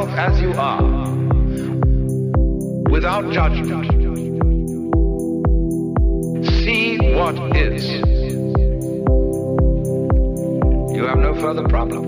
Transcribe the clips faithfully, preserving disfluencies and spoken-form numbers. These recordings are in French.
yourself as you are, without judgment. See what is. You have no further problem.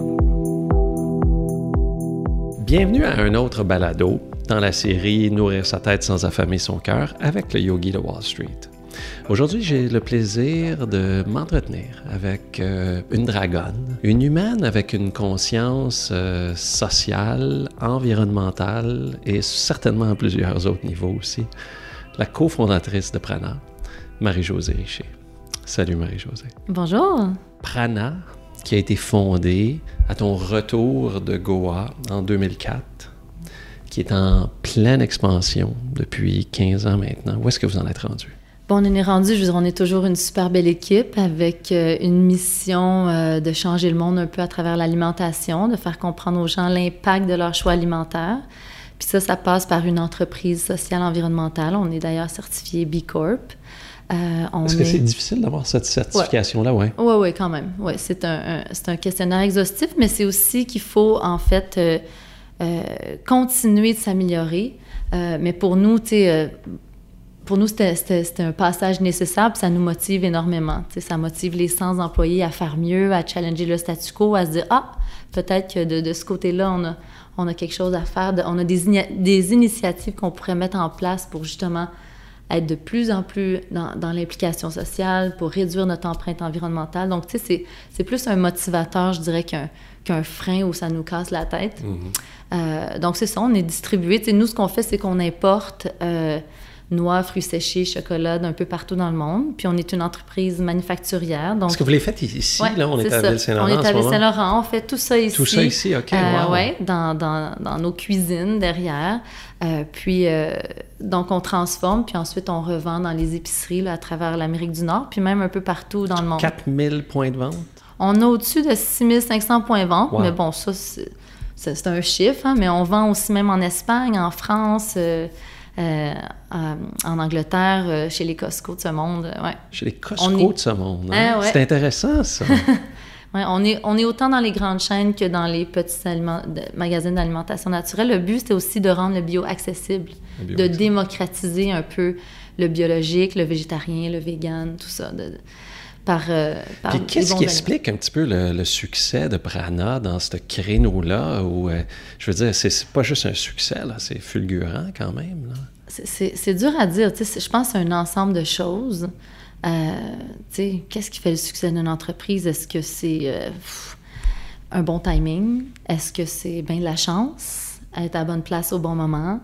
Bienvenue à un autre balado dans la série Nourrir sa tête sans affamer son cœur avec le yogi de Wall Street. Aujourd'hui, j'ai le plaisir de m'entretenir avec euh, une dragonne, une humaine avec une conscience euh, sociale, environnementale et certainement à plusieurs autres niveaux aussi, la cofondatrice de Prana, Marie-Josée Richer. Salut Marie-Josée. Bonjour. Prana, qui a été fondée à ton retour de Goa en deux mille quatre, qui est en pleine expansion depuis quinze ans maintenant. Où est-ce que vous en êtes rendu? Bon, on en est rendu, je veux dire, on est toujours une super belle équipe avec euh, une mission euh, de changer le monde un peu à travers l'alimentation, de faire comprendre aux gens l'impact de leur choix alimentaire. Puis ça, ça passe par une entreprise sociale environnementale. On est d'ailleurs certifié B Corp. Euh, on Est-ce est... que c'est difficile d'avoir cette certification-là? Oui, oui, oui, ouais, quand même. Ouais, c'est un, un, c'est un questionnaire exhaustif, mais c'est aussi qu'il faut, en fait, euh, euh, continuer de s'améliorer. Euh, mais pour nous, tu sais... Euh, Pour nous, c'était, c'était, c'était un passage nécessaire, puis ça nous motive énormément. Tu sais, ça motive les cent employés à faire mieux, à challenger le statu quo, à se dire « Ah, peut-être que de, de ce côté-là, on a, on a quelque chose à faire. De, on a des, in- des initiatives qu'on pourrait mettre en place pour justement être de plus en plus dans, dans l'implication sociale, pour réduire notre empreinte environnementale. » Donc, tu sais, c'est, c'est plus un motivateur, je dirais, qu'un, qu'un frein où ça nous casse la tête. Mm-hmm. Euh, donc, c'est ça, on est distribué. Tu sais, nous, ce qu'on fait, c'est qu'on importe... Euh, noix, fruits séchés, chocolat d'un peu partout dans le monde. Puis on est une entreprise manufacturière. Donc... Est-ce que vous les faites ici? Ouais, là, on est, est à Ville-Saint-Laurent. On est à Ville-Saint-Laurent. On fait tout ça ici. Tout ça ici, OK. Euh, wow. Oui, dans, dans, dans nos cuisines derrière. Euh, puis, euh, donc, on transforme, puis ensuite, on revend dans les épiceries là, à travers l'Amérique du Nord, puis même un peu partout dans le monde. quatre mille points de vente? On a au-dessus de six mille cinq cents points de vente, wow. Mais bon, ça, c'est, c'est, c'est un chiffre, hein, mais on vend aussi même en Espagne, en France... Euh, Euh, euh, en Angleterre, euh, chez les Costco de ce monde, euh, ouais. Chez les Costco est... de ce monde, hein? Ah, ouais. C'est intéressant, ça. Ouais, on est, on est autant dans les grandes chaînes que dans les petits aliments, de, magasins d'alimentation naturelle. Le but, c'était aussi de rendre le bio accessible, le bio de accessible. Démocratiser un peu le biologique, le végétarien, le vegan, tout ça. De, Par, euh, par Puis qu'est-ce qui explique un petit peu le, le succès de Prana dans ce créneau-là où, euh, je veux dire, c'est, c'est pas juste un succès, là, c'est fulgurant quand même, là. C'est, c'est, c'est dur à dire, tu sais, je pense que c'est un ensemble de choses. Euh, tu sais, qu'est-ce qui fait le succès d'une entreprise? Est-ce que c'est euh, pff, un bon timing? Est-ce que c'est bien de la chance? Être à la bonne place au bon moment?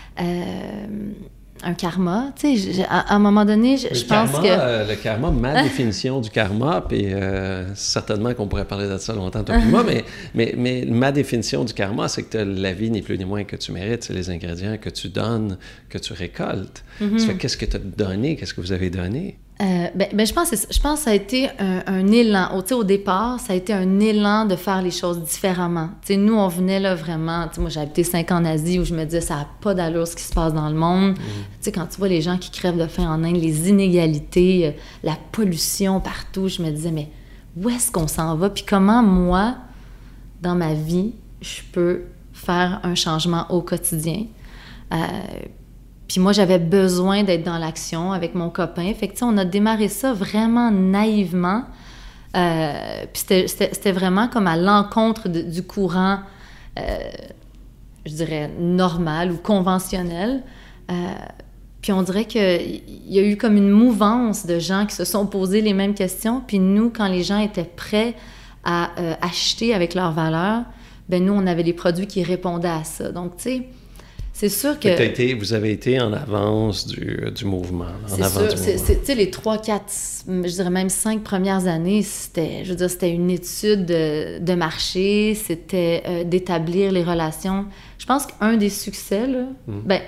Euh, un karma, tu sais, à, à un moment donné, je, je pense karma, que... Euh, le karma, ma définition du karma, puis euh, certainement qu'on pourrait parler de ça longtemps, toi puis moi, mais, mais, mais ma définition du karma, c'est que la vie n'est plus ni moins que tu mérites, c'est les ingrédients que tu donnes, que tu récoltes. Mm-hmm. Ça fait qu'est-ce que tu as donné, qu'est-ce que vous avez donné? Euh, ben, ben, je pense que je pense que ça a été un, un élan. Au, au départ, ça a été un élan de faire les choses différemment. T'sais, nous, on venait là vraiment... Moi, j'ai habité cinq ans en Asie où je me disais, ça n'a pas d'allure ce qui se passe dans le monde. Mm. Quand tu vois les gens qui crèvent de faim en Inde, les inégalités, euh, la pollution partout, je me disais, mais où est-ce qu'on s'en va? Puis comment, moi, dans ma vie, je peux faire un changement au quotidien? Euh, Puis moi, j'avais besoin d'être dans l'action avec mon copain. Fait que, tu sais, on a démarré ça vraiment naïvement. Euh, puis c'était, c'était, c'était vraiment comme à l'encontre de, du courant, euh, je dirais, normal ou conventionnel. Euh, puis on dirait qu'il y a eu comme une mouvance de gens qui se sont posés les mêmes questions. Puis nous, quand les gens étaient prêts à euh, acheter avec leurs valeurs, ben nous, on avait des produits qui répondaient à ça. Donc, tu sais... C'est sûr que... Été, vous avez été en avance du, du mouvement. En c'est avant sûr. Du c'est, mouvement. c'est, tu sais, les trois, quatre, je dirais même cinq premières années, c'était, je veux dire, c'était une étude de, de marché, c'était euh, d'établir les relations. Je pense qu'un des succès, là, mm. ben,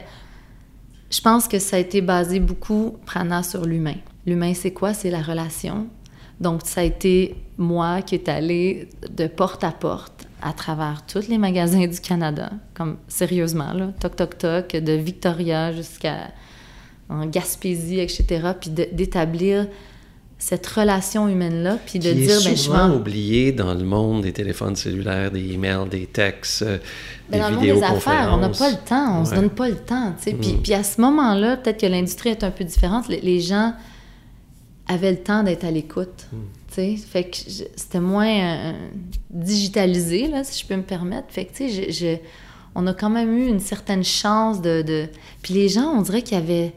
je pense que ça a été basé beaucoup, Prana, sur l'humain. L'humain, c'est quoi? C'est la relation. Donc, ça a été moi qui est allée de porte à porte à travers tous les magasins du Canada, comme sérieusement, là, toc, toc, toc, de Victoria jusqu'à en Gaspésie, et cetera, puis de, d'établir cette relation humaine-là, puis de qui dire, est ben, je souvent vais... oublié dans le monde des téléphones cellulaires, des emails, des textes, euh, Ben, des dans le monde des vidéoconférences. affaires, on n'a pas le temps, on Ouais. se donne pas le temps, tu sais. Puis, Mm. puis à ce moment-là, peut-être que l'industrie est un peu différente, les, les gens avaient le temps d'être à l'écoute, Mm. tu sais. Fait que je- c'était moins euh, digitalisé, là, si je peux me permettre. Fait que, tu sais, je, je- on a quand même eu une certaine chance de... de... Puis les gens, on dirait qu'ils avaient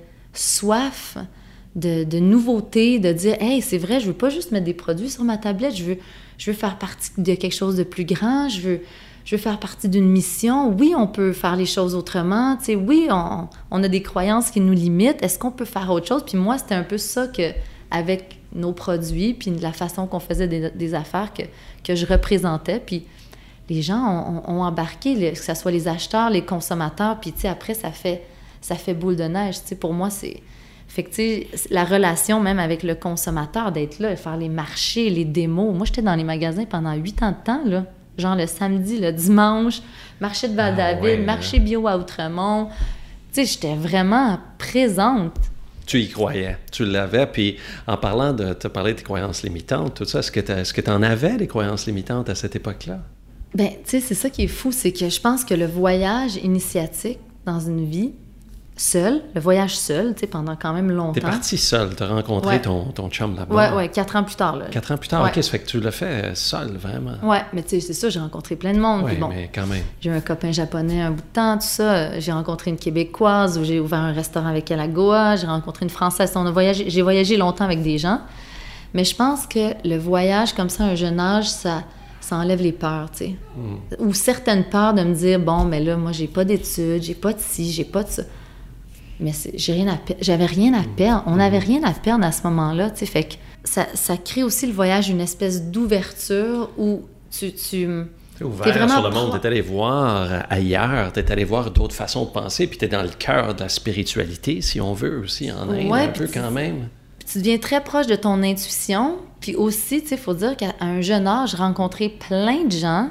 soif de, de nouveautés, de dire « Hey, c'est vrai, je veux pas juste mettre des produits sur ma tablette, je veux, je veux faire partie de quelque chose de plus grand, je veux, je veux faire partie d'une mission. Oui, on peut faire les choses autrement, tu sais, oui, on, on a des croyances qui nous limitent. Est-ce qu'on peut faire autre chose? » Puis moi, c'était un peu ça que, avec nos produits, puis la façon qu'on faisait des, des affaires que, que je représentais, puis les gens ont, ont embarqué, les- que ce soit les acheteurs, les consommateurs, puis tu sais, après, ça fait, ça fait boule de neige, tu sais, pour moi, c'est... Fait que, tu sais, la relation même avec le consommateur, d'être là, de faire les marchés, les démos. Moi, j'étais dans les magasins pendant huit ans de temps, là. Genre le samedi, le dimanche, marché de Val-David, Ah ouais, marché bio à Outremont. Tu sais, j'étais vraiment présente. Tu y croyais, tu l'avais. Puis en parlant de... Tu as parlé de tes croyances limitantes, tout ça. Est-ce que tu en avais des croyances limitantes à cette époque-là? Ben, tu sais, c'est ça qui est fou, c'est que je pense que le voyage initiatique dans une vie, seul, le voyage seul, tu sais, pendant quand même longtemps. T'es partie seule, t'as rencontré Ouais. ton, ton chum là-bas. Ouais, ouais, quatre ans plus tard, là. Quatre ans plus tard, Ouais. OK, ça fait que tu l'as fait seule, vraiment. Ouais, mais tu sais, c'est ça, j'ai rencontré plein de monde. Oui, puis bon, mais quand même. j'ai eu un copain japonais un bout de temps, tout ça. J'ai rencontré une Québécoise où j'ai ouvert un restaurant avec elle à Goa. J'ai rencontré une Française. On a voyagé, j'ai voyagé longtemps avec des gens. Mais je pense que le voyage comme ça à un jeune âge, ça, ça enlève les peurs, tu sais. Mm. Ou certaines peurs de me dire, bon, mais là, moi, j'ai pas d'études, j'ai pas de ci, j'ai pas de ça. Mais c'est- j'ai rien à per- j'avais rien à perdre. On n'avait rien à perdre à ce moment-là, tu sais. Fait que ça, ça crée aussi le voyage une espèce d'ouverture où tu... tu T'es ouvert T'es vraiment sur le monde, pro- t'es allé voir ailleurs, t'es allé voir d'autres façons de penser, puis t'es dans le cœur de la spiritualité, si on veut, aussi, en Inde, Ouais, un puis peu tu- quand même. tu deviens très proche de ton intuition. Puis aussi, tu sais, il faut dire qu'à un jeune âge, j'ai rencontré plein de gens,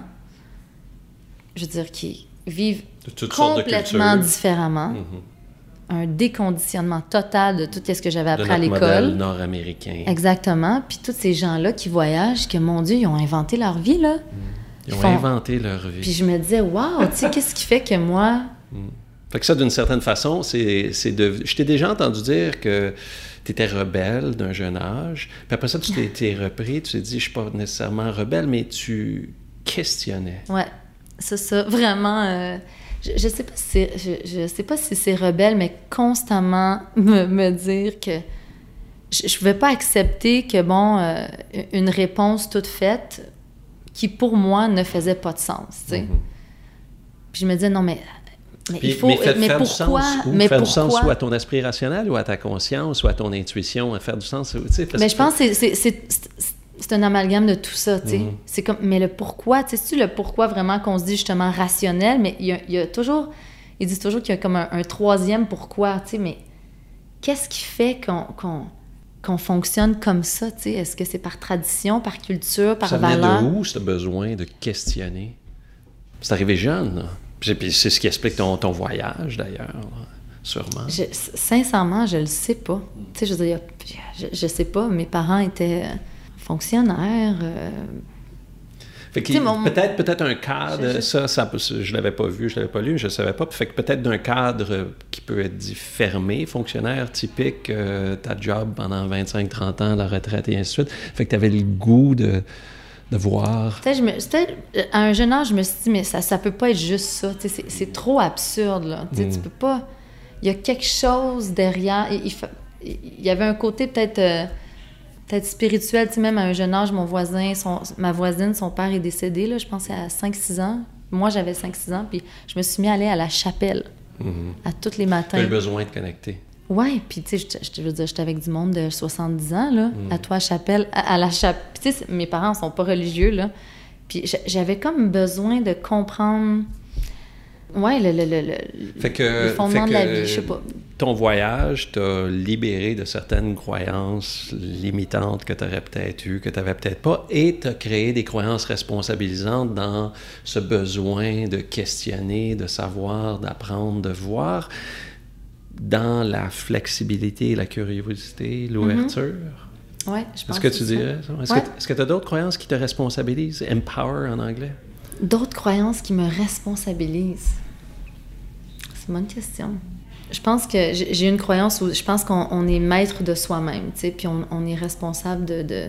je veux dire, qui vivent De toutes sortes de complètement cultures. différemment. Mhm. Un déconditionnement total de tout ce que j'avais De appris à notre modèle l'école. nord-américain. Exactement. Puis tous ces gens-là qui voyagent, que mon Dieu, ils ont inventé leur vie, là. Ils ont font- inventé leur vie. Puis je me disais, waouh, tu sais, qu'est-ce qui fait que moi... Fait que ça, d'une certaine façon, c'est, c'est de... Je t'ai déjà entendu dire que tu étais rebelle d'un jeune âge. Puis après ça, tu t'es, t'es repris, tu t'es dit, je suis pas nécessairement rebelle, mais tu questionnais. Ouais, c'est ça, vraiment. euh, je, je sais pas si c'est, je, je sais pas si c'est rebelle, mais constamment me, me dire que je, je pouvais pas accepter que bon, euh, une réponse toute faite qui pour moi ne faisait pas de sens, tu sais. Mhm. Puis je me disais non mais mais Puis, il faut mais fait- mais faire pourquoi du sens où? mais Faire pourquoi du sens soit à ton esprit rationnel ou à ta conscience ou à ton intuition, à faire du sens, tu sais. parce Mais que- je pense que c'est, c'est, c'est, c'est- c'est un amalgame de tout ça, tu sais. Mhm. C'est comme, mais le pourquoi, tu sais, c'est-tu le pourquoi vraiment qu'on se dit justement rationnel, mais il y a, il y a toujours, ils disent toujours qu'il y a comme un, un troisième pourquoi, tu sais, mais qu'est-ce qui fait qu'on, qu'on, qu'on fonctionne comme ça, tu sais? Est-ce que c'est par tradition, par culture, par Ça venait valeur? de où, ce besoin de questionner? C'est arrivé jeune, là. Puis puis c'est ce qui explique ton, ton voyage, d'ailleurs, là, sûrement. Je- sincèrement, je le sais pas. Tu sais, je veux dire, il y a- je, je sais pas, mes parents étaient fonctionnaires, euh, Fait que Tu sais, mon- peut-être, peut-être un cadre, Je- je- ça, ça, je l'avais pas vu, je l'avais pas lu, je savais pas. Fait que peut-être d'un cadre qui peut être dit fermé, fonctionnaire typique, euh, ta job pendant vingt-cinq trente ans, la retraite et ainsi de suite. Fait que tu avais le goût de, de voir. Peut-être, je me, peut-être, euh, à un jeune âge, je me suis dit, mais ça, ça peut pas être juste ça. Tu sais, C'est, c'est trop absurde, là. Tu sais, Mm. Tu peux pas... Il y a quelque chose derrière. Il, il, fa- il y avait un côté peut-être, euh, peut-être spirituel. Tu sais, même à un jeune âge, mon voisin, son, ma voisine, son père est décédé, là, je pense à cinq six ans. Moi, j'avais cinq six ans, puis je me suis mis à aller à la chapelle Mhm. à tous les Tu matins. as eu besoin de connecter. Ouais, puis tu sais, je, je te veux dire, j'étais avec du monde de soixante-dix ans, là, Mm. à toi, à Chapelle, à, à la Chapelle. Puis tu sais, mes parents sont pas religieux, là. Puis j'a- j'avais comme besoin de comprendre, ouais, le, le, le, le, Fait que, les fondements fait de la que vie, je sais pas. Ton voyage t'a libéré de certaines croyances limitantes que tu aurais peut-être eues, que tu n'avais peut-être pas, et t'as créé des croyances responsabilisantes dans ce besoin de questionner, de savoir, d'apprendre, de voir, dans la flexibilité, la curiosité, l'ouverture. Ouais, je pense Est-ce que que tu c'est dirais ça? Est-ce Ouais. que, est-ce que tu as d'autres croyances qui te responsabilisent? Empower en anglais? ça. D'autres croyances qui me responsabilisent. C'est une bonne question. Je pense que j'ai j'ai une croyance où je pense qu'on on est maître de soi-même, tu sais, puis on, on est responsable de, de...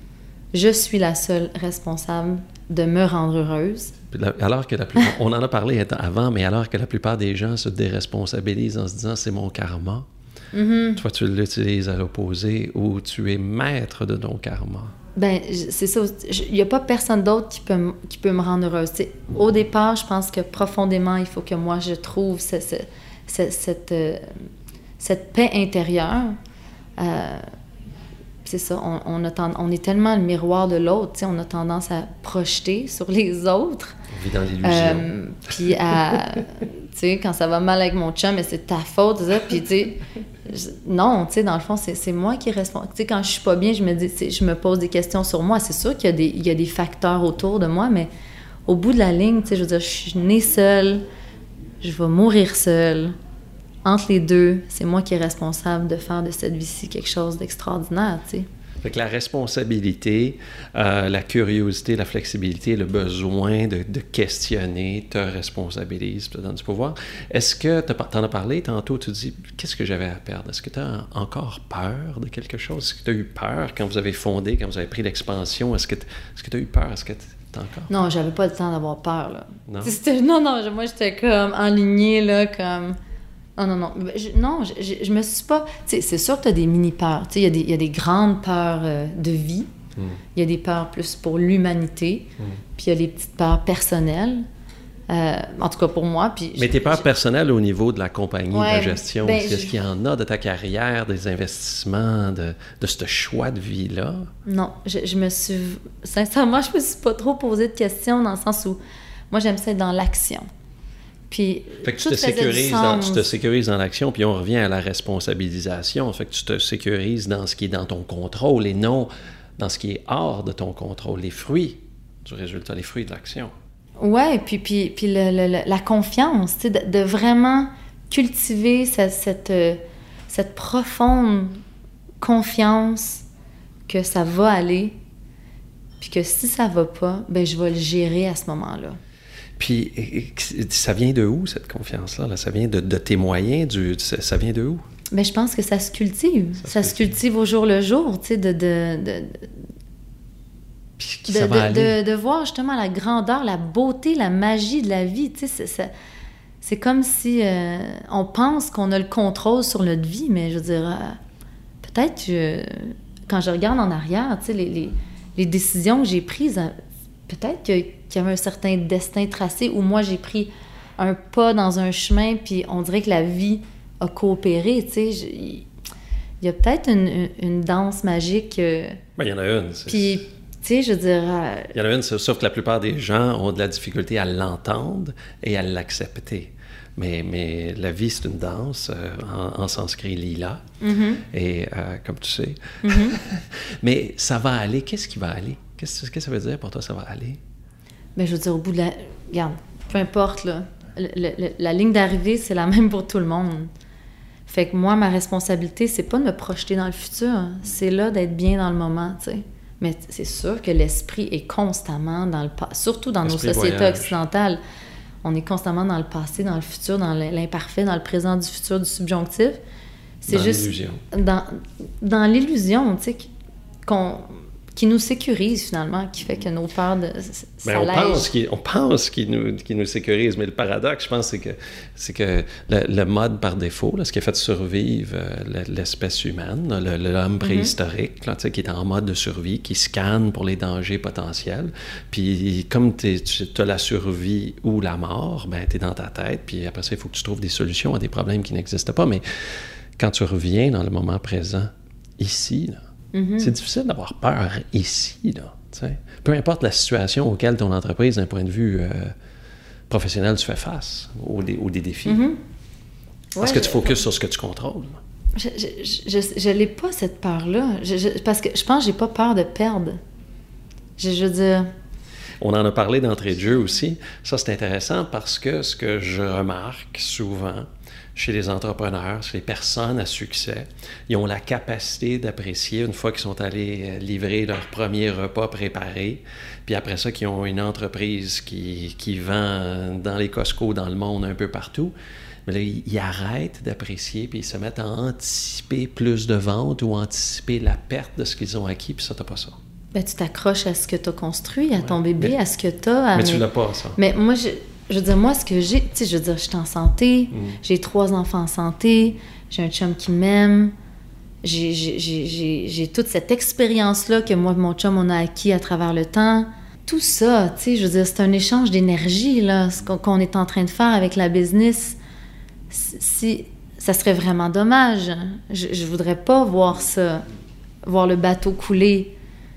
Je suis la seule responsable de me rendre heureuse. Puis la- Alors que la plupart, on en a parlé avant, mais alors que la plupart des gens se déresponsabilisent en se disant c'est mon karma, Mm-hmm. toi tu l'utilises à l'opposé où tu es maître de ton karma. Ben, je- c'est ça. Il n'y a pas personne d'autre qui peut, m- qui peut me rendre heureuse. Tu sais, au départ, je pense que profondément, il faut que moi, je trouve ce- ce- ce- cette, euh, cette paix intérieure. Euh, c'est ça, on, on, a tend- on est tellement le miroir de l'autre, tu sais, on a tendance à projeter sur les autres. On vit dans l'illusion. Euh, puis à, tu sais, quand ça va mal avec mon chum, mais c'est ta faute, ça. Puis tu sais, je- non, tu sais, dans le fond, c'est, c'est moi qui est responsable. Tu sais, quand je suis pas bien, je me dis, tu sais, je me pose des questions sur moi. C'est sûr qu'il y a des, il y a des facteurs autour de moi, mais au bout de la ligne, tu sais, je veux dire, je suis née seule, je vais mourir seule. Entre les deux, c'est moi qui est responsable de faire de cette vie-ci quelque chose d'extraordinaire, tu sais. Fait que la responsabilité, euh, la curiosité, la flexibilité, le besoin de, de questionner te responsabilise, te donne du pouvoir. Est-ce que tu en as parlé tantôt, tu dis, qu'est-ce que j'avais à perdre? Est-ce que tu as encore peur de quelque chose? Est-ce que tu as eu peur quand vous avez fondé, quand vous avez pris l'expansion? Est-ce que tu as eu peur? Est-ce que tu as encore? Non, j'avais pas le temps d'avoir peur, là. Non? C'était, non, non, je- moi, j'étais comme enlignée, là, comme... Non, non, non. Je, non, je, je, je me suis pas... Tu sais, c'est sûr que tu as des mini-peurs. Tu sais, il y a des- il y a des grandes peurs euh, de vie. Il Mm. y a des peurs plus pour l'humanité. Mm. Puis il y a les petites peurs personnelles. Euh, en tout cas, pour moi. Puis Mais je- tes peurs je- personnelles au niveau de la compagnie, de la Ouais, gestion, ben, est-ce je- qu'il y en a de ta carrière, des investissements, de, de ce choix de vie-là? Non, je, je me suis... Sincèrement, je me suis pas trop posé de questions dans le sens où... Moi, j'aime ça être dans l'action. Puis, Fait que tu tout te, faisait du sécurises dans, sens. tu te sécurises dans l'action, puis on revient à la responsabilisation. Fait que tu te sécurises dans ce qui est dans ton contrôle et non dans ce qui est hors de ton contrôle, les fruits du résultat, les fruits de l'action. Ouais, puis, puis, puis le- le- le- la confiance, tu sais, de, de vraiment cultiver cette, cette, euh, cette profonde confiance que ça va aller, puis que si ça va pas, ben je vais le gérer à ce moment-là. Puis et- et ça vient de où, cette confiance-là? Là? Ça vient de, de tes moyens? Du, ça, ça vient de où? Mais je pense que ça se cultive. Ça, Ça se se cultive au jour le jour, tu sais, de, de, de, Puis qui de, ça va de, aller? de- de voir justement la grandeur, la beauté, la magie de la vie. Tu sais, c'est, c'est, c'est comme si euh, on pense qu'on a le contrôle sur notre vie, mais je veux dire, euh, peut-être que quand je regarde en arrière, tu sais, les, les, les décisions que j'ai prises, euh, peut-être que, qu'il y avait un certain destin tracé où moi j'ai pris un pas dans un chemin, puis on dirait que la vie a coopéré. Tu sais, je- il y a peut-être une, une, une danse magique. euh, Ben, il y en a une. c'est- puis, tu sais, je veux dire. euh, Il y en a une, sauf que la plupart des gens ont de la difficulté à l'entendre et à l'accepter. Mais, mais la vie, c'est une danse, euh, en, en sanskrit lila, mhm, et euh, comme tu sais. mhm. Mais ça va aller. Qu'est-ce qui va aller? Qu'est-ce qu'est-ce que ça veut dire pour toi, ça va aller? Ben, je veux dire, au bout de la... Regarde, peu importe, là. Le- le- le- la ligne d'arrivée, c'est la même pour tout le monde. Fait que moi, ma responsabilité, c'est pas de me projeter dans le futur. C'est là d'être bien dans le moment, tu sais. Mais c'est sûr que l'esprit est constamment dans le passé, surtout dans nos L'esprit sociétés voyage. occidentales. On est constamment dans le passé, dans le futur, dans l'imparfait, dans le présent du futur, du subjonctif. C'est Dans juste l'illusion. dans, dans l'illusion, tu sais, qu'on qui nous sécurise finalement, qui fait que nos peurs de Ben, on s'allègent. pense qu'il on pense qu'il nous, qu'il nous sécurise, mais le paradoxe, je pense, c'est que, c'est que le, le mode par défaut, là, ce qui a fait survivre euh, l'espèce humaine, là, le- l'homme préhistorique, là, tu sais, qui est en mode de survie, qui scanne pour les dangers potentiels, puis comme t'es- tu as la survie ou la mort, ben, tu es dans ta tête, puis après ça, il faut que tu trouves des solutions à des problèmes qui n'existent pas, mais quand tu reviens dans le moment présent, ici, là, Mhm. c'est difficile d'avoir peur ici, là. Tu sais. Peu importe la situation auquel ton entreprise, d'un point de vue euh, professionnel, tu fais face, ou des, ou des défis. Mhm. Parce Ouais, que tu je- focuses sur ce que tu contrôles. Je, je, je, je, je l'ai pas, cette peur-là. Je- je- parce que je pense que j'ai pas peur de perdre. Je, je veux dire... On en a parlé d'entrée de jeu aussi. Ça, c'est intéressant parce que ce que je remarque souvent chez les entrepreneurs, chez les personnes à succès. Ils ont la capacité d'apprécier une fois qu'ils sont allés livrer leur premier repas préparé, puis après ça, qu'ils ont une entreprise qui, qui vend dans les Costco, dans le monde, un peu partout. Mais là, ils, ils arrêtent d'apprécier, puis ils se mettent à anticiper plus de ventes ou anticiper la perte de ce qu'ils ont acquis, puis ça, t'as pas ça. Ben, tu t'accroches à ce que tu as construit, à Ouais. ton bébé, mais, à ce que tu as. Mais mes... tu l'as pas, ça. Mais moi, je, je veux dire, moi, ce que j'ai, tu sais, je veux dire, je suis en santé, mm. j'ai trois enfants en santé, j'ai un chum qui m'aime, j'ai, j'ai, j'ai, j'ai, j'ai toute cette expérience-là que moi et mon chum, on a acquis à travers le temps. Tout ça, tu sais, je veux dire, c'est un échange d'énergie, là, ce qu'on, qu'on est en train de faire avec la business. Si, ça serait vraiment dommage. Je, je voudrais pas voir ça, voir le bateau couler.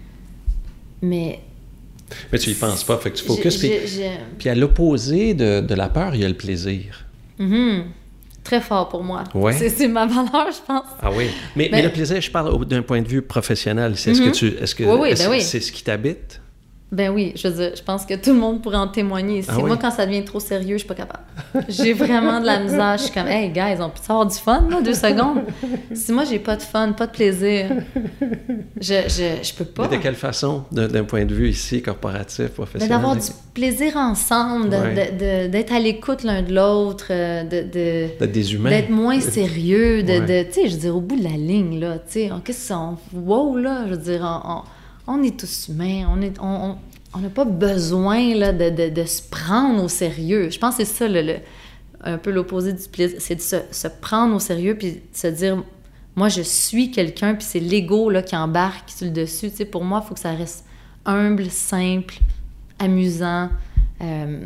Mais... Mais tu y penses pas, fait que tu focuses. J'ai, puis, j'ai... puis à l'opposé de, de la peur, il y a le plaisir. Mm-hmm. Très fort pour moi. Ouais. C'est, c'est ma valeur, je pense. Ah oui. Mais, mais... mais le plaisir, je parle d'un point de vue professionnel. C'est, mm-hmm. Est-ce que tu, est-ce que, oui, oui, est-ce ben que oui. c'est ce qui t'habite? Ben oui, je veux dire, je pense que tout le monde pourrait en témoigner. Si ah oui? Moi, quand ça devient trop sérieux, je suis pas capable. J'ai vraiment de la misère. Je suis comme, hey, guys, on peut avoir du fun, là, deux secondes? Si moi, j'ai pas de fun, pas de plaisir, je, je, je peux pas. Mais de quelle façon, d'un point de vue ici, corporatif, professionnel? Ben, d'avoir du plaisir ensemble, de, ouais. de, de, d'être à l'écoute l'un de l'autre, de, de, d'être des humains. D'être moins sérieux, de, ouais. de tu sais, je veux dire, au bout de la ligne, là, tu sais, qu'est-ce qu'on... Wow, là, je veux dire, on... on On est tous humains, on est, on, on n'a pas besoin là, de, de, de se prendre au sérieux. Je pense que c'est ça, le, le, un peu l'opposé du plaisir, c'est de se, se prendre au sérieux puis de se dire, moi, je suis quelqu'un, puis c'est l'ego là, qui embarque sur le dessus. Tu sais, pour moi, il faut que ça reste humble, simple, amusant, euh,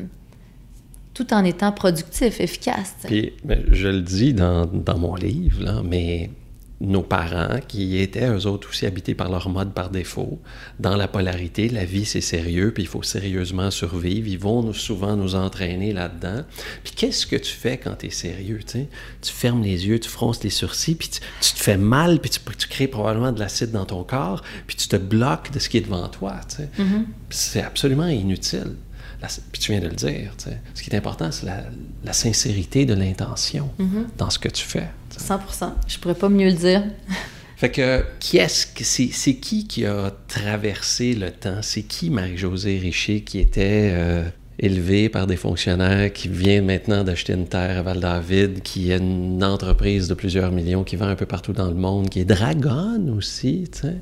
tout en étant productif, efficace. Tu sais. Puis, je le dis dans, dans mon livre, là, mais... nos parents, qui étaient eux autres aussi habités par leur mode par défaut, dans la polarité, la vie c'est sérieux, puis il faut sérieusement survivre, ils vont nous, souvent nous entraîner là-dedans. Puis qu'est-ce que tu fais quand tu es sérieux, tu sais? Tu fermes les yeux, tu fronces les sourcils, puis tu, tu te fais mal, puis tu, tu crées probablement de l'acide dans ton corps, puis tu te bloques de ce qui est devant toi, tu sais. Mm-hmm. C'est absolument inutile. La, puis tu viens de le dire, tu sais. Ce qui est important, c'est la, la sincérité de l'intention mm-hmm. dans ce que tu fais. T'sais. cent pour cent. Je pourrais pas mieux le dire. Fait que, qui est-ce que c'est, c'est qui qui a traversé le temps? C'est qui Marie-Josée Richer qui était euh, élevée par des fonctionnaires, qui vient maintenant d'acheter une terre à Val-David, qui a une entreprise de plusieurs millions, qui vend un peu partout dans le monde, qui est dragonne aussi, tu sais?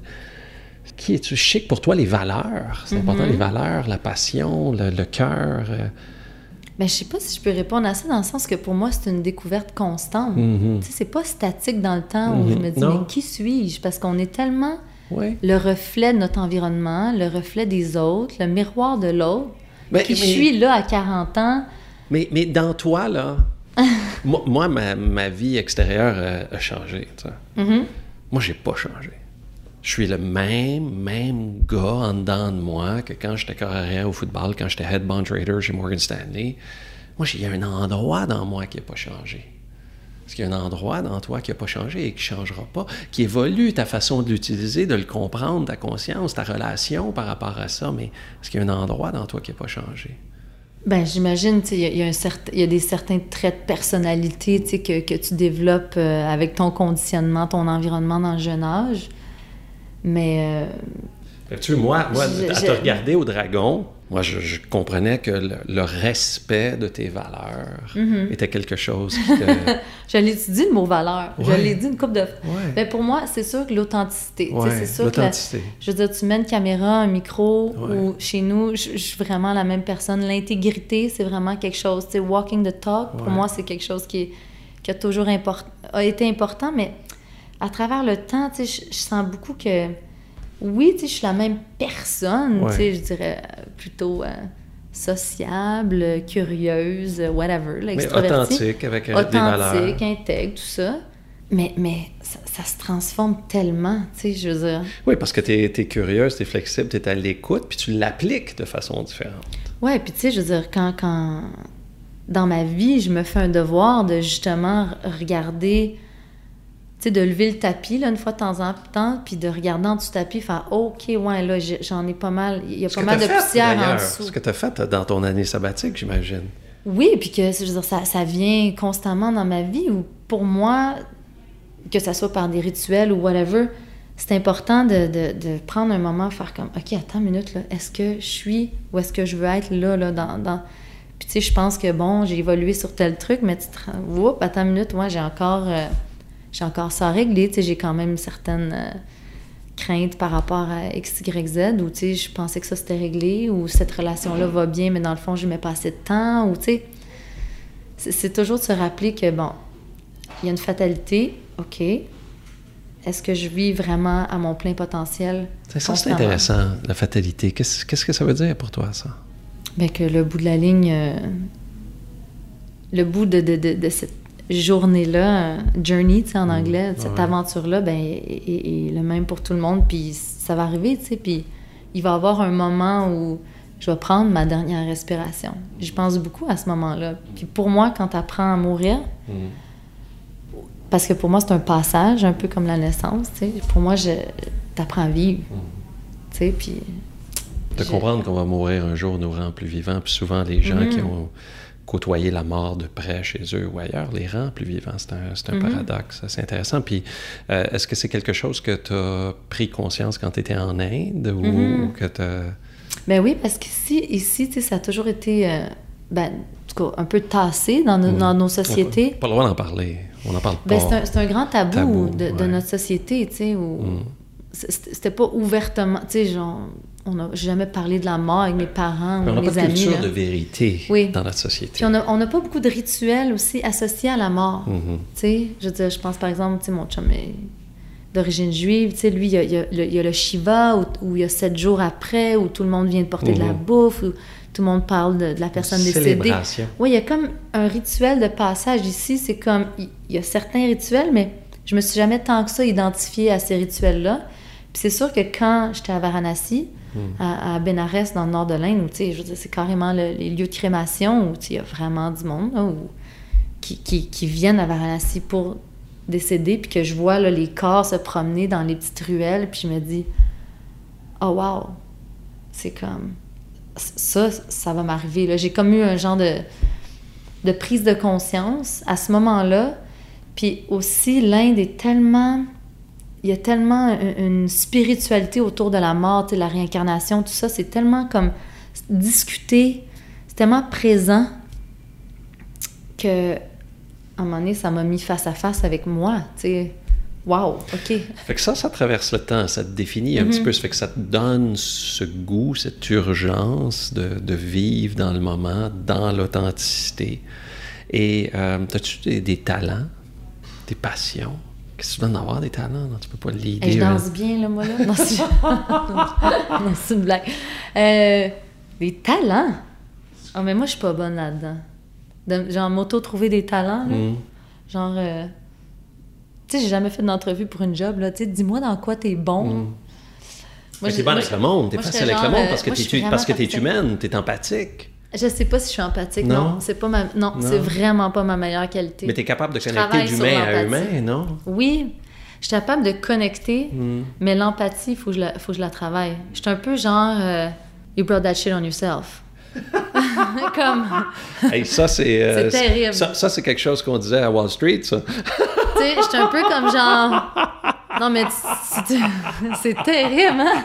Qui es-tu? Je sais que pour toi, les valeurs, c'est mm-hmm. important, les valeurs, la passion, le, le cœur. Euh... Ben, je sais pas si je peux répondre à ça dans le sens que pour moi, c'est une découverte constante. Mm-hmm. Tu sais, c'est pas statique dans le temps mm-hmm. où je me dis, non. mais qui suis-je? Parce qu'on est tellement ouais. le reflet de notre environnement, le reflet des autres, le miroir de l'autre. Ben, qui mais... je suis là à quarante ans. Mais, mais dans toi, là, moi, moi ma, ma vie extérieure a, a changé. Tu sais. Mm-hmm. Moi, j'ai pas changé. Je suis le même, même gars en dedans de moi que quand j'étais carrière au football, quand j'étais head bond trader chez Morgan Stanley. Moi, il y a un endroit dans moi qui n'a pas changé. Est-ce qu'il y a un endroit dans toi qui n'a pas changé et qui ne changera pas, qui évolue ta façon de l'utiliser, de le comprendre, ta conscience, ta relation par rapport à ça, mais est-ce qu'il y a un endroit dans toi qui n'a pas changé? Ben, j'imagine, tu sais, il y, y, y a des certains traits de personnalité, tu sais, que, que tu développes euh, avec ton conditionnement, ton environnement dans le jeune âge. Mais... Euh, tu vois, moi, moi je, à je... te regarder au dragon, moi, je, je comprenais que le, le respect de tes valeurs mm-hmm. était quelque chose qui te... Je l'ai dit, le mot « valeur ouais. ». Je l'ai dit une couple de fois. Ouais. Mais pour moi, c'est sûr que l'authenticité. Ouais, c'est sûr l'authenticité. Que la, je veux dire, tu mets une caméra, un micro, ouais. ou chez nous, je, je suis vraiment la même personne. L'intégrité, c'est vraiment quelque chose. Tu sais, walking the talk, pour ouais. moi, c'est quelque chose qui, est, qui a toujours import, a été important, mais à travers le temps, tu sais, je, je sens beaucoup que... Oui, tu sais, je suis la même personne, ouais. tu sais, je dirais plutôt euh, sociable, curieuse, whatever, là, extravertie. Mais authentique, avec euh, authentique, des valeurs. Authentique, intègre, tout ça. Mais, mais ça, ça se transforme tellement, tu sais, je veux dire. Oui, parce que tu es curieuse, tu es flexible, tu es à l'écoute, puis tu l'appliques de façon différente. Oui, puis tu sais, je veux dire, quand, quand dans ma vie, je me fais un devoir de justement regarder... Tu sais, de lever le tapis, là, une fois de temps en temps, puis de regarder en dessous du tapis, faire « OK, ouais, là, j'en ai pas mal, il y a ce pas mal de fait, poussière en dessous. » Ce que tu as fait dans ton année sabbatique, j'imagine. Oui, puis que je veux dire, ça, ça vient constamment dans ma vie. Ou pour moi, que ça soit par des rituels ou whatever, c'est important de, de, de prendre un moment, faire comme, OK, attends une minute, là, est-ce que je suis ou est-ce que je veux être là, là, dans... dans... Puis tu sais, je pense que, bon, j'ai évolué sur tel truc, mais tu te rends, oups, attends une minute, moi, j'ai encore, euh, j'ai encore ça à régler, tu sais, j'ai quand même certaines euh, craintes par rapport à X, Y, Z, ou tu sais, je pensais que ça c'était réglé, ou cette relation-là va bien, mais dans le fond, je mets pas assez de temps, ou tu sais, c'est, c'est toujours de se rappeler que, bon, il y a une fatalité, OK, est-ce que je vis vraiment à mon plein potentiel? C'est ça, c'est intéressant, la fatalité. Qu'est-ce, qu'est-ce que ça veut dire pour toi, ça? Bien, que le bout de la ligne, euh, le bout de, de, de, de cette journée-là, euh, journey, tu sais, en anglais, mmh, cette ouais. aventure-là, bien, est, est, est le même pour tout le monde, puis ça va arriver, tu sais, puis il va y avoir un moment où je vais prendre ma dernière respiration. Je pense beaucoup à ce moment-là. Puis pour moi, quand tu apprends à mourir, mmh. parce que pour moi, c'est un passage, un peu comme la naissance, tu sais, pour moi, je t'apprends à vivre, mmh. tu sais, puis... De je... comprendre qu'on va mourir un jour nous rend plus vivants. Puis souvent, les gens mm-hmm. qui ont côtoyé la mort de près chez eux ou ailleurs les rend plus vivants. C'est un, c'est un mm-hmm. paradoxe. C'est intéressant. Puis euh, est-ce que c'est quelque chose que tu as pris conscience quand tu étais en Inde ou mm-hmm. que tu as... Ben oui, parce qu'ici, ici, tu sais, ça a toujours été euh, ben, en tout cas, un peu tassé dans, no, mm. dans nos sociétés. On n'a pas le droit d'en parler. On n'en parle pas. Ben, c'est, un, c'est un grand tabou, tabou de, ouais. de notre société, tu sais, où mm. c'était pas ouvertement, tu sais, genre... On n'a jamais parlé de la mort avec mes parents ou mes amis. On n'a pas de culture là. de vérité oui. dans notre société. Puis on n'a pas beaucoup de rituels aussi associés à la mort. Mm-hmm. Tu sais, je veux dire, je pense par exemple, tu sais, mon chum est d'origine juive, tu sais, lui, il y a, il y a, il y a le Shiva, où, où il y a sept jours après, où tout le monde vient de porter mm-hmm. de la bouffe, où tout le monde parle de, de la personne Une décédée. Célébration. Oui, il y a comme un rituel de passage ici. C'est comme, il, il y a certains rituels, mais je me suis jamais tant que ça identifiée à ces rituels-là. Puis c'est sûr que quand j'étais à Varanasi, À, à Benares, dans le nord de l'Inde, où, tu sais, je veux dire, c'est carrément le, les lieux de crémation où, tu sais, il y a vraiment du monde, là, où, qui, qui, qui viennent à Varanasi pour décéder, puis que je vois, là, les corps se promener dans les petites ruelles, puis je me dis, oh wow, c'est comme, ça, ça va m'arriver, là. J'ai comme eu un genre de, de prise de conscience à ce moment-là, puis aussi, l'Inde est tellement... Il y a tellement une spiritualité autour de la mort, la réincarnation, tout ça, c'est tellement comme discuté, c'est tellement présent que, à un moment donné, ça m'a mis face à face avec moi, tu sais. Wow, OK. Fait que ça, ça traverse le temps, ça te définit un mm-hmm. petit peu, ça fait que ça te donne ce goût, cette urgence de, de vivre dans le moment, dans l'authenticité. Et euh, as-tu des, des talents, des passions? Qu'est-ce que tu dois en avoir des talents? Non, tu peux pas l'aider. Hey, je danse hein? bien, là, moi, là. Non, c'est, non, c'est une blague. Euh, des talents? Ah, oh, mais moi, je suis pas bonne là-dedans. De, genre, m'auto-trouver des talents, là. Mm. Genre, euh... tu sais, j'ai jamais fait d'entrevue pour une job, là. Tu sais, dis-moi dans quoi t'es bon. Mm. Moi, mais t'es bonne avec le monde. T'es facile avec le monde parce que t'es, parce que t'es humaine, t'es empathique. Je sais pas si je suis empathique, non. non. C'est pas ma... non, non, c'est vraiment pas ma meilleure qualité. Mais tu es capable de connecter d'humain à humain, non? Oui, je suis capable de connecter, mm. mais l'empathie, il faut, faut que je la travaille. Je suis un peu genre, uh, you brought that shit on yourself. Comme... Hey, ça, c'est... Euh, c'est terrible. Ça, ça, c'est quelque chose qu'on disait à Wall Street, ça. Tu sais, je suis un peu comme genre... Non, mais c'est, c'est terrible, hein?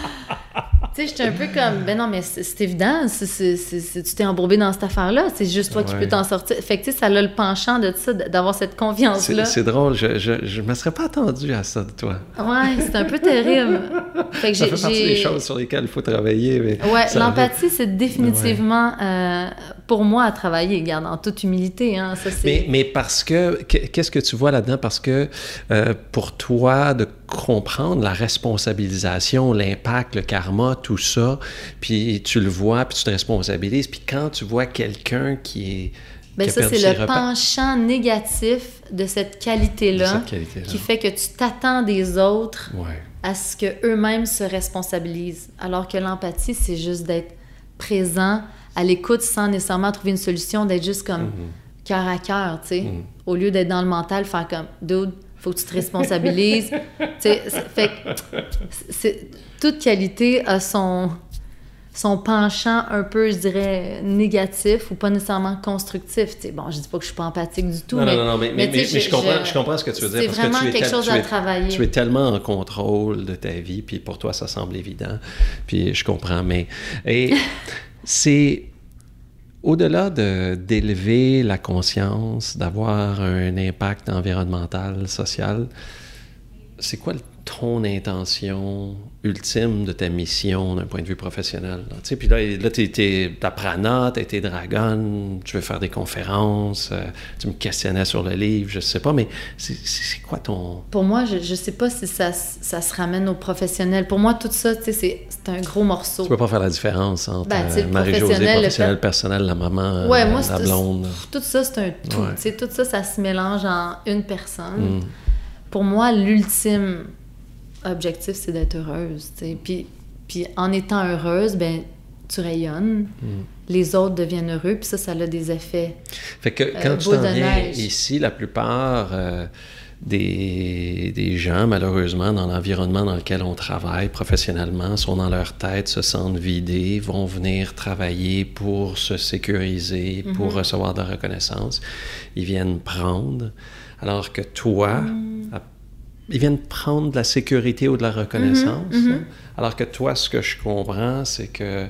Tu sais, j'étais un peu comme, ben non, mais c'est, c'est évident, c'est, c'est, c'est, c'est, tu t'es embourbé dans cette affaire-là, c'est juste toi ouais. qui peux t'en sortir. Fait que, tu sais, ça a le penchant de ça, d'avoir cette confiance-là. C'est, c'est drôle, je, je, je me serais pas attendu à ça de toi. Ouais, c'est un peu terrible. Fait que ça j'ai, fait partie j'ai... des choses sur lesquelles il faut travailler. Mais ouais, l'empathie, avait... c'est définitivement, ouais. euh, pour moi, à travailler, regarde, en toute humilité. Hein, ça, c'est... Mais, mais parce que, qu'est-ce que tu vois là-dedans? Parce que euh, pour toi, de comprendre la responsabilisation, l'impact, le karma, tout ça, puis tu le vois, puis tu te responsabilises, puis quand tu vois quelqu'un qui est... Bien, ça, c'est le repas... penchant négatif de cette qualité-là, de cette qualité-là qui fait que tu t'attends des autres ouais. à ce qu'eux-mêmes se responsabilisent. Alors que l'empathie, c'est juste d'être présent, à l'écoute sans nécessairement trouver une solution, d'être juste comme mm-hmm. cœur à cœur, tu sais, mm-hmm. au lieu d'être dans le mental, faire comme « dude », faut que tu te responsabilises. Tu sais, fait que toute qualité a son, son penchant un peu, je dirais, négatif ou pas nécessairement constructif. T'sais, bon, je dis pas que je suis pas empathique du tout, non, mais... Non, non, mais, mais, mais, mais je, comprends, je comprends ce que tu veux dire. C'est parce vraiment que tu es quelque tel, chose tu à es, travailler. Tu es tellement en contrôle de ta vie, puis pour toi, ça semble évident. Puis je comprends, mais... Et c'est... Au-delà de, d'élever la conscience, d'avoir un impact environnemental, social, c'est quoi le ton intention ultime de ta mission d'un point de vue professionnel? Tu sais, puis là, là tu es à Prana, tu as été Dragon, tu veux faire des conférences, euh, tu me questionnais sur le livre, je sais pas, mais c'est, c'est quoi ton... Pour moi, je, je sais pas si ça, ça se ramène aux professionnels. Pour moi, tout ça, tu sais, c'est, c'est un gros morceau. Tu peux pas faire la différence entre ben, euh, Marie-Josée, professionnel, personnel, la maman, ouais, euh, moi, la blonde. Tout ça, c'est un tout. Ouais. Tu sais, tout ça, ça se mélange en une personne. Mm. Pour moi, l'ultime objectif, c'est d'être heureuse, tu sais. Puis, puis en étant heureuse, ben tu rayonnes, mm. les autres deviennent heureux, puis ça, ça a des effets. Fait que quand euh, tu t'en viens ici, la plupart euh, des, des gens, malheureusement, dans l'environnement dans lequel on travaille professionnellement, sont dans leur tête, se sentent vidés, vont venir travailler pour se sécuriser, mm-hmm. pour recevoir de la reconnaissance. Ils viennent prendre, alors que toi... Mm. À, ils viennent prendre de la sécurité ou de la reconnaissance. Mm-hmm, mm-hmm. Hein? Alors que toi, ce que je comprends, c'est que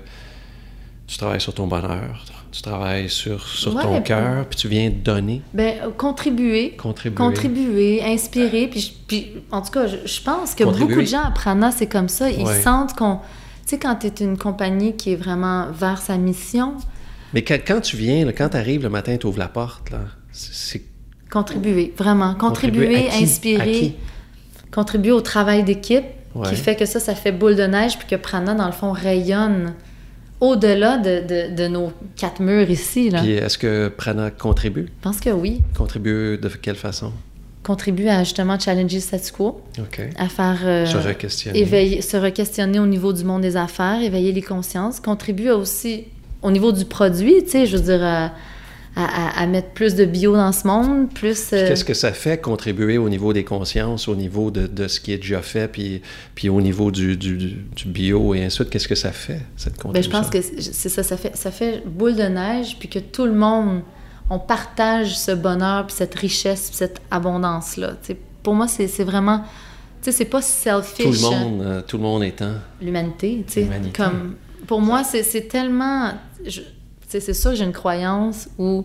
tu travailles sur ton bonheur, tu travailles sur, sur ouais, ton ben, cœur, puis tu viens donner. Bien, contribuer. Contribuer. Contribuer, inspirer. Puis, puis en tout cas, je, je pense que contribuer. Beaucoup de gens à Prana, c'est comme ça. Ils ouais. sentent qu'on... Tu sais, quand tu es une compagnie qui est vraiment vers sa mission... Mais quand, quand tu viens, là, quand tu arrives le matin, tu ouvres la porte, là, c'est... c'est... Contribuer, vraiment. Contribuer, contribuer à qui? inspirer... À qui? Contribuer au travail d'équipe, ouais. qui fait que ça, ça fait boule de neige, puis que Prana, dans le fond, rayonne au-delà de, de, de nos quatre murs ici. Là. Puis est-ce que Prana contribue? Je pense que oui. Contribue de quelle façon? Contribue à justement challenger le statu quo, okay. à faire... Euh, se re-questionner. Éveiller, se re-questionner au niveau du monde des affaires, éveiller les consciences, contribue aussi au niveau du produit, tu sais, je veux dire... Euh, À, à, à mettre plus de bio dans ce monde, plus... Euh... Qu'est-ce que ça fait contribuer au niveau des consciences, au niveau de, de ce qui est déjà fait, puis, puis au niveau du, du, du bio et ainsi de suite? Qu'est-ce que ça fait, cette contribution? Bien, je pense que c'est ça, ça fait, ça fait boule de neige, puis que tout le monde, on partage ce bonheur, puis cette richesse, puis cette abondance-là. T'sais, pour moi, c'est, c'est vraiment... Tu sais, c'est pas selfish. Tout le monde, euh, tout le monde étant... L'humanité, tu sais. Comme... Pour moi, c'est, c'est tellement... Je... C'est sûr que j'ai une croyance où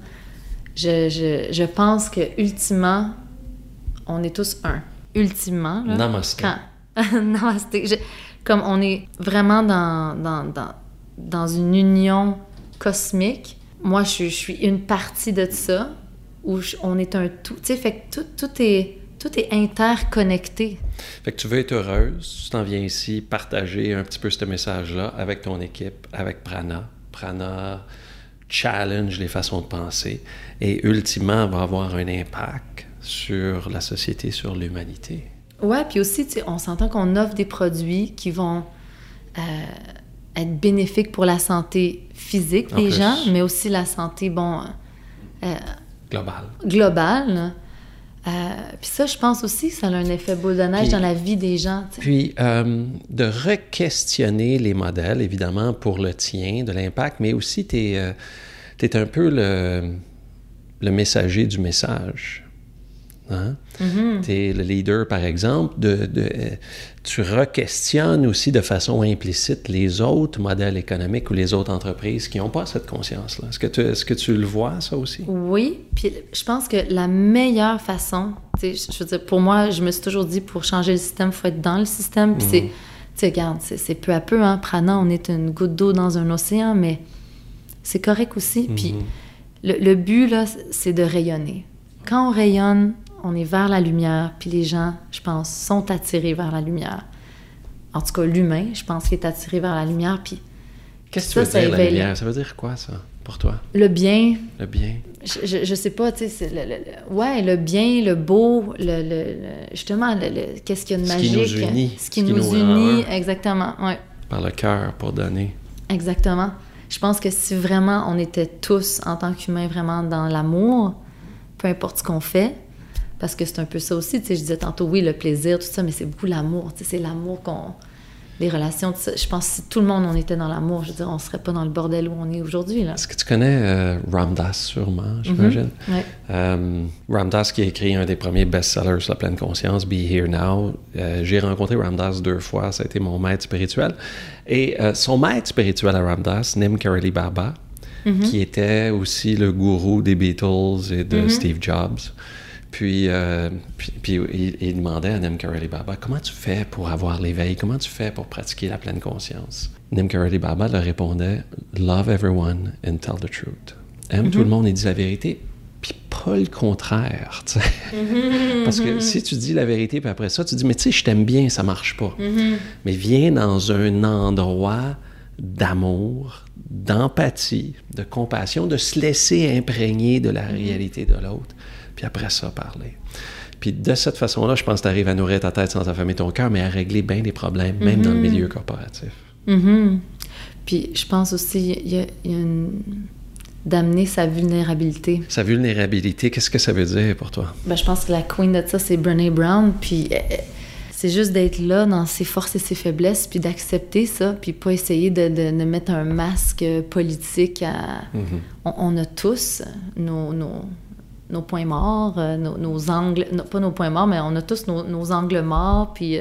je, je, je pense que ultimement, on est tous un. Ultimement. Là, Namaste. Quand... Namaste. Je... Comme on est vraiment dans, dans, dans, dans une union cosmique. Moi, je, je suis une partie de ça, où je, on est un tout. Tu sais, fait que tout, tout est... Tout est interconnecté. Fait que tu veux être heureuse, tu t'en viens ici partager un petit peu ce message-là avec ton équipe, avec Prana. Prana challenge les façons de penser et ultimement va avoir un impact sur la société, sur l'humanité. Ouais, puis aussi, tu sais, on s'entend qu'on offre des produits qui vont euh, être bénéfiques pour la santé physique des gens, mais aussi la santé, bon... Euh, globale. Globale. Euh, puis ça, je pense aussi que ça a un effet boule de neige puis, dans la vie des gens. T'sais. Puis, euh, de re-questionner les modèles, évidemment, pour le tien, de l'impact, mais aussi, tu es euh, un peu le, le messager du message. Hein? Mm-hmm. Tu es le leader, par exemple. De, de, euh, tu re-questionnes aussi de façon implicite les autres modèles économiques ou les autres entreprises qui n'ont pas cette conscience-là. Est-ce que, tu, est-ce que tu le vois, ça aussi? Oui, puis je pense que la meilleure façon, tu sais, je veux dire, pour moi, je me suis toujours dit, pour changer le système, il faut être dans le système, puis mm-hmm. c'est, tu sais, regarde, c'est, c'est peu à peu, hein, Prana, on est une goutte d'eau dans un océan, mais c'est correct aussi, mm-hmm. puis le, le but, là, c'est de rayonner. Quand on rayonne, on est vers la lumière, puis les gens, je pense, sont attirés vers la lumière. En tout cas, l'humain, je pense qu'il est attiré vers la lumière, puis... Qu'est-ce que ça, tu veux dire, la lumière? Ça veut dire quoi, ça, pour toi? Le bien. Le bien. Je, je, je sais pas, tu sais, c'est le, le, le, ouais, le bien, le beau, le, le, le justement, le, le, qu'est-ce qu'il y a de magique? Ce qui nous unit. Ce qui, ce qui nous, nous unit, exactement, ouais. Par le cœur, pour donner. Exactement. Je pense que si vraiment on était tous, en tant qu'humains, vraiment dans l'amour, peu importe ce qu'on fait, parce que c'est un peu ça aussi, tu sais, je disais tantôt, oui, le plaisir, tout ça, mais c'est beaucoup l'amour, tu sais, c'est l'amour qu'on... les relations. Je pense que si tout le monde, on était dans l'amour, je veux dire, on serait pas dans le bordel où on est aujourd'hui, là. Est-ce que tu connais euh, Ram Dass, sûrement, j'imagine? Mm-hmm. Ouais. Euh, Ram Dass qui a écrit un des premiers best-sellers sur la pleine conscience, Be Here Now. Euh, j'ai rencontré Ram Dass deux fois, ça a été mon maître spirituel. Et euh, son maître spirituel à Ram Dass, Nim Kareli Baba, mm-hmm. qui était aussi le gourou des Beatles et de mm-hmm. Steve Jobs. Puis, euh, puis, puis il, il demandait à Nim Kareli Baba, comment tu fais pour avoir l'éveil? Comment tu fais pour pratiquer la pleine conscience? Nim Kareli Baba leur répondait, love everyone and tell the truth. Aime mm-hmm. tout le monde et dis la vérité, puis pas le contraire, tu sais. Mm-hmm. Parce que si tu dis la vérité, puis après ça, tu dis, mais tu sais, je t'aime bien, ça marche pas. Mm-hmm. Mais viens dans un endroit d'amour, d'empathie, de compassion, de se laisser imprégner de la mm-hmm. réalité de l'autre. Puis après ça, parler. Puis de cette façon-là, je pense que tu arrives à nourrir ta tête sans affamer ton cœur, mais à régler bien des problèmes, même mm-hmm. dans le milieu corporatif. Mm-hmm. Puis je pense aussi, il y a, il y a une... d'amener sa vulnérabilité. Sa vulnérabilité, qu'est-ce que ça veut dire pour toi? Ben, je pense que la queen de ça, c'est Brené Brown, puis euh, c'est juste d'être là dans ses forces et ses faiblesses, puis d'accepter ça, puis pas essayer de, de, de mettre un masque politique à... Mm-hmm. On, on a tous nos... nos nos points morts, euh, nos, nos angles, no, pas nos points morts, mais on a tous nos, nos angles morts, puis euh,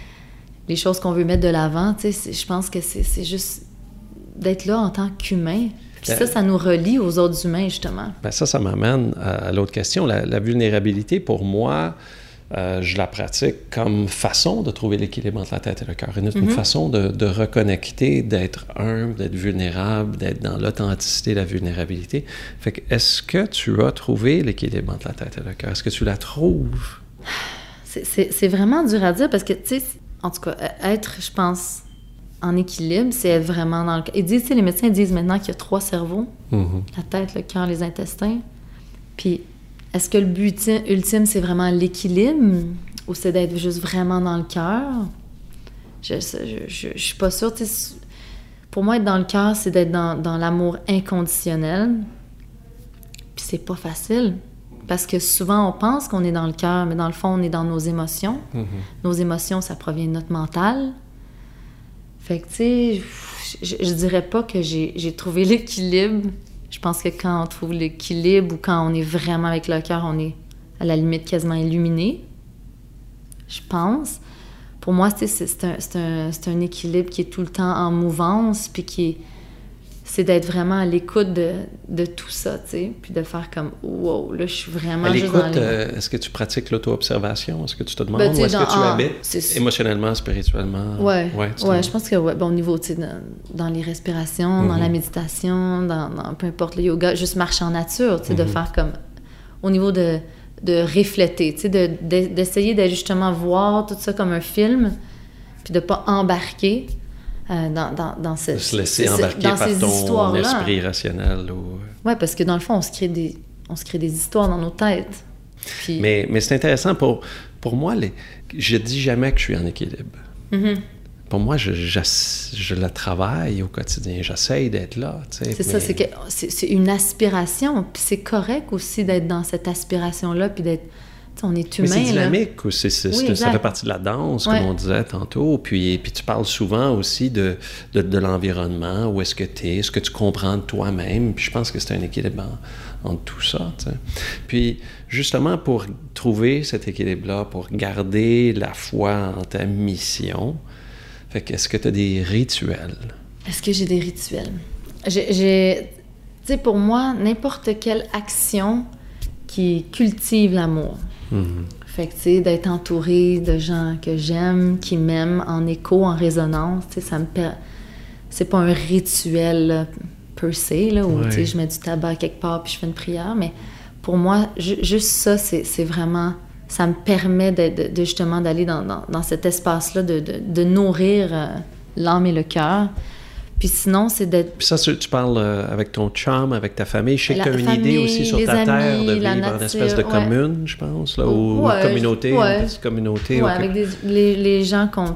les choses qu'on veut mettre de l'avant, tu sais, je pense que c'est, c'est juste d'être là en tant qu'humain. Puis ben, ça, ça nous relie aux autres humains, justement. Ben ça, ça m'amène à, à l'autre question. La, la vulnérabilité, pour moi, euh, je la pratique comme façon de trouver l'équilibre entre la tête et le cœur. Une, mm-hmm. une façon de, de reconnecter, d'être humble, d'être vulnérable, d'être dans l'authenticité de la vulnérabilité. Fait que, est-ce que tu as trouvé l'équilibre entre la tête et le cœur? Est-ce que tu la trouves? C'est, c'est, c'est vraiment dur à dire parce que, tu sais, en tout cas, être, je pense, en équilibre, c'est être vraiment dans le... Ils disent, tu sais, les médecins disent maintenant qu'il y a trois cerveaux. Mm-hmm. La tête, le cœur, les intestins. Puis... Est-ce que le but ultime, c'est vraiment l'équilibre ou c'est d'être juste vraiment dans le cœur? Je, je, je, je suis pas sûre. Pour moi, être dans le cœur, c'est d'être dans, dans l'amour inconditionnel. Puis c'est pas facile. Parce que souvent, on pense qu'on est dans le cœur, mais dans le fond, on est dans nos émotions. Mm-hmm. Nos émotions, ça provient de notre mental. Fait que, tu sais, je, je dirais pas que j'ai, j'ai trouvé l'équilibre. Je pense que quand on trouve l'équilibre ou quand on est vraiment avec le cœur, on est à la limite quasiment illuminé. Je pense. Pour moi, c'est, c'est, un, c'est, un, c'est un équilibre qui est tout le temps en mouvance, puis qui est, c'est d'être vraiment à l'écoute de, de tout ça, tu sais, puis de faire comme « wow, là, je suis vraiment à juste l'écoute, dans les... euh, est-ce que tu pratiques l'auto-observation? Est-ce que tu te demandes? Ben, ou est-ce dans, que tu ah, habites c'est... émotionnellement, spirituellement? Oui, ouais, ouais, te... je pense que ouais, bon, au niveau, tu sais, dans, dans les respirations, mm-hmm. dans la méditation, dans, dans peu importe le yoga, juste marcher en nature, tu sais, mm-hmm. de faire comme... Au niveau de, de refléter, tu sais, de, de, d'essayer de justement voir tout ça comme un film, puis de pas embarquer... Euh, dans, dans, dans ce, de se laisser ce, embarquer dans par ces ton esprit rationnel. Ou... Oui, parce que dans le fond, on se crée des, on se crée des histoires dans nos têtes. Puis... Mais, mais c'est intéressant. Pour, pour moi, les, je dis jamais que je suis en équilibre. Mm-hmm. Pour moi, je, je, je le travaille au quotidien. J'essaye d'être là. Tu sais, c'est mais... ça, c'est, que, c'est, c'est une aspiration. Puis c'est correct aussi d'être dans cette aspiration-là, puis d'être... On est humain, mais c'est dynamique là. aussi, c'est, oui, ça fait partie de la danse, ouais. comme on disait tantôt. Puis, puis tu parles souvent aussi de, de, de l'environnement, où est-ce que tu es, ce que tu comprends de toi-même. Puis je pense que c'est un équilibre en, entre tout ça. T'sais. Puis justement, pour trouver cet équilibre-là, pour garder la foi en ta mission, fait que, est-ce que tu as des rituels? Est-ce que j'ai des rituels? J'ai, j'ai... Tu sais, pour moi, n'importe quelle action qui cultive l'amour. Mm-hmm. Fait que, tu sais, d'être entourée de gens que j'aime, qui m'aiment, en écho, en résonance, tu sais, ça me per... C'est pas un rituel, là, per se, là, où, ouais. tu sais, je mets du tabac quelque part puis je fais une prière, mais pour moi, ju- juste ça, c'est, c'est vraiment... Ça me permet de, de, de justement d'aller dans, dans, dans cet espace-là, de, de, de nourrir euh, l'âme et le cœur. Puis sinon, c'est d'être... Puis ça, tu parles euh, avec ton chum, avec ta famille. Je sais que tu as une famille, idée aussi sur ta amis, terre de vivre nature, en espèce de ouais. commune, je pense, là, ou ouais, communauté, ouais. une petite communauté. Oui, okay. avec des, les, les gens qu'on...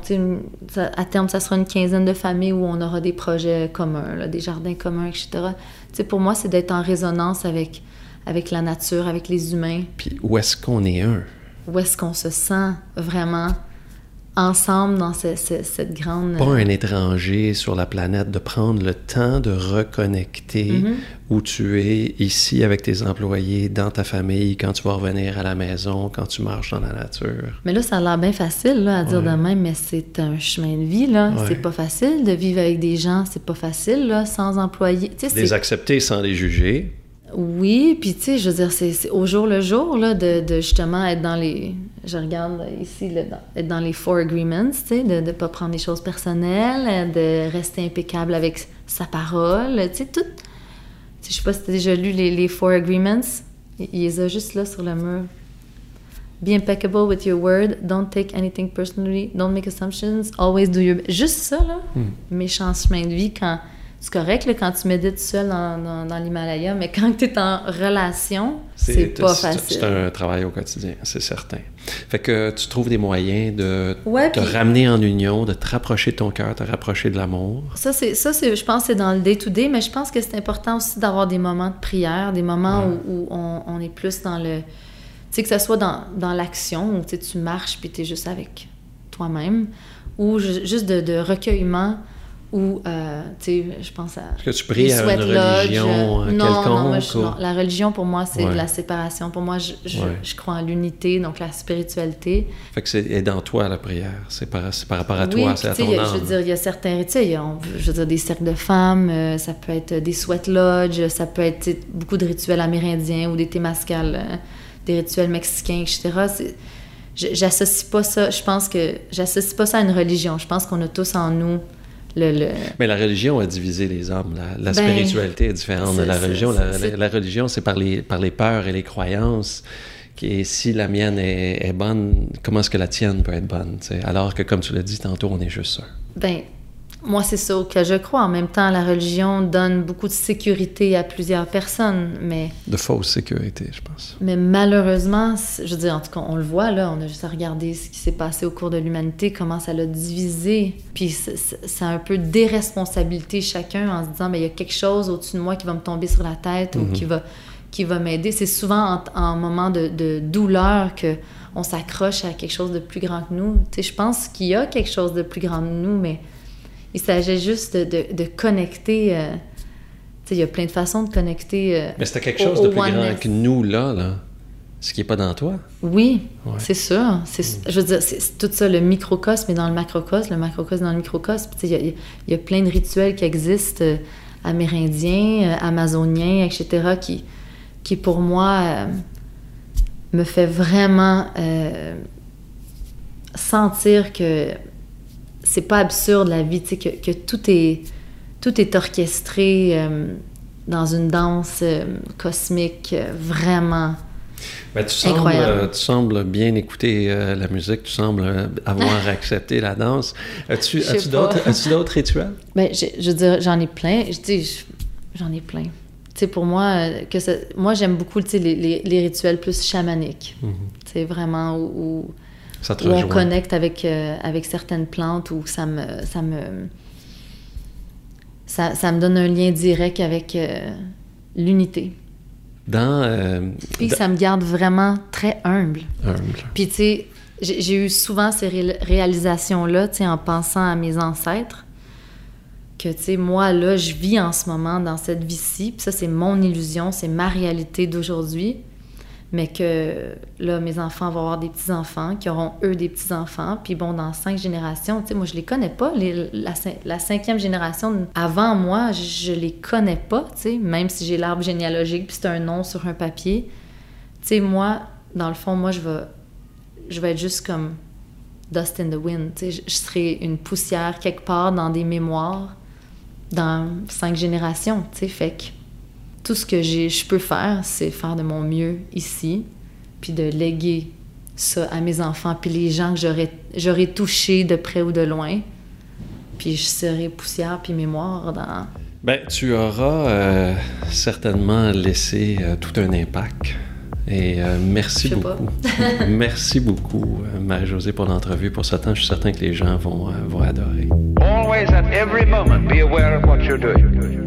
À terme, ça sera une quinzaine de familles où on aura des projets communs, là, des jardins communs, et cetera. Tu sais, pour moi, c'est d'être en résonance avec, avec la nature, avec les humains. Puis où est-ce qu'on est un? Où est-ce qu'on se sent vraiment ensemble dans ce, ce, cette grande... Pas un étranger sur la planète, de prendre le temps de reconnecter mm-hmm. où tu es, ici avec tes employés, dans ta famille, quand tu vas revenir à la maison, quand tu marches dans la nature. Mais là, ça a l'air bien facile là, à dire ouais. de même, mais c'est un chemin de vie. Là. Ouais. C'est pas facile de vivre avec des gens, c'est pas facile là, sans employés. Tu sais, les c'est... accepter sans les juger. Oui, puis tu sais, je veux dire, c'est, c'est au jour le jour, là, de, de justement être dans les... Je regarde ici, là, dans, être dans les four agreements, tu sais, de ne pas prendre les choses personnelles, de rester impeccable avec sa parole, tu sais, tout... Je sais pas si tu as déjà lu les, les four agreements, il les a juste là sur le mur. Be impeccable with your word, don't take anything personally, don't make assumptions, always do your... Juste ça, là, hmm. méchant chemin de vie, quand... C'est correct là, quand tu médites seul dans, dans, dans l'Himalaya, mais quand tu es en relation, c'est, c'est pas c'est, facile. C'est un travail au quotidien, c'est certain. Fait que tu trouves des moyens de ouais, te puis, ramener en union, de te rapprocher de ton cœur, te rapprocher de l'amour. Ça, c'est, ça c'est, je pense que c'est dans le day-to-day, mais je pense que c'est important aussi d'avoir des moments de prière, des moments ouais. où, où on, on est plus dans le... Tu sais, que ce soit dans, dans l'action, où tu marches puis tu es juste avec toi-même, ou juste de, de recueillement... Ou, euh, tu sais, je pense à... Est-ce que tu pries à une religion non, quelconque? Non, moi, je, non, la religion, pour moi, c'est ouais. la séparation. Pour moi, je, je, ouais. je crois en l'unité, donc la spiritualité. Fait que c'est dans toi, la prière. C'est par, c'est par rapport à oui, toi, c'est à ton y a, âme. Je veux dire, il y a certains rituels. Il y a, on, je veux dire, des cercles de femmes, euh, ça peut être des sweat lodges, ça peut être beaucoup de rituels amérindiens ou des temazcales, euh, des rituels mexicains, et cetera. C'est, j'associe pas ça, je pense que... J'associe pas ça à une religion. Je pense qu'on a tous en nous... Le, le... Mais la religion a divisé les hommes. La, la ben, spiritualité est différente de la religion. C'est, la, c'est, la, la religion, c'est par les, par les peurs et les croyances. Et si la mienne est, est bonne, comment est-ce que la tienne peut être bonne? T'sais? Alors que, comme tu l'as dit tantôt, on est juste ça. Ben, moi, c'est ça que je crois. En même temps, la religion donne beaucoup de sécurité à plusieurs personnes, mais... De fausse sécurité, je pense. Mais malheureusement, je veux dire, en tout cas, on le voit, là, on a juste à regarder ce qui s'est passé au cours de l'humanité, comment ça l'a divisé. Puis c'est un peu déresponsabilité chacun en se disant, mais il y a quelque chose au-dessus de moi qui va me tomber sur la tête mm-hmm. ou qui va, qui va m'aider. C'est souvent en, en moment de, de douleur qu'on s'accroche à quelque chose de plus grand que nous. Tu sais, je pense qu'il y a quelque chose de plus grand que nous, mais... Il s'agit juste de, de, de connecter. Euh, tu sais, il y a plein de façons de connecter. Euh, Mais c'était quelque chose au, de plus grand que nous, là, là. Ce qui n'est pas dans toi. Oui, ouais. c'est sûr. C'est, mm. Je veux dire, c'est, c'est tout ça, le microcosme est dans le macrocosme, le macrocosme dans le microcosme. Tu sais, il y, a, il y a plein de rituels qui existent, euh, amérindiens, euh, amazoniens, et cetera, qui, qui pour moi, euh, me fait vraiment euh, sentir que c'est pas absurde la vie, tu sais, que, que tout est tout est orchestré euh, dans une danse euh, cosmique euh, vraiment ben, tu sembles, incroyable. Euh, tu sembles bien écouter euh, la musique, tu sembles avoir accepté la danse. As-tu, as-tu, d'autres, as-tu d'autres rituels? Ben, je, je veux dire, j'en ai plein. Je dis, j'en ai plein. Tu sais, pour moi, que ça, moi, j'aime beaucoup, tu sais, les, les, les rituels plus chamaniques. Mm-hmm. Tu sais, vraiment où... où Ça te où rejoint. On connecte avec, euh, avec certaines plantes, où ça me, ça me, ça, ça me donne un lien direct avec euh, l'unité. Dans... Euh, Puis dans... ça me garde vraiment très humble. Humble. Puis tu sais, j'ai, j'ai eu souvent ces ré- réalisations-là, tu sais, en pensant à mes ancêtres, que tu sais, moi, là, je vis en ce moment dans cette vie-ci, puis ça, c'est mon illusion, c'est ma réalité d'aujourd'hui. Mais que là, mes enfants vont avoir des petits-enfants, qui auront, eux, des petits-enfants. Puis bon, dans cinq générations, tu sais, moi, je les connais pas. Les, la, la cinquième génération, avant moi, je, je les connais pas, tu sais, même si j'ai l'arbre généalogique, puis c'est un nom sur un papier. Tu sais, moi, dans le fond, moi, je vais, je vais être juste comme dust in the wind, tu sais. Je, je serai une poussière quelque part dans des mémoires, dans cinq générations, tu sais, fait que... Tout ce que j'ai, je peux faire, c'est faire de mon mieux ici, puis de léguer ça à mes enfants, puis les gens que j'aurais, j'aurais touchés de près ou de loin, puis je serai poussière puis mémoire dans... Bien, tu auras euh, certainement laissé euh, tout un impact. Et euh, merci beaucoup. Merci beaucoup, euh, Marie-Josée, pour l'entrevue, pour ce temps. Je suis certain que les gens vont, euh, vont adorer. Always at every moment be aware of what you're doing.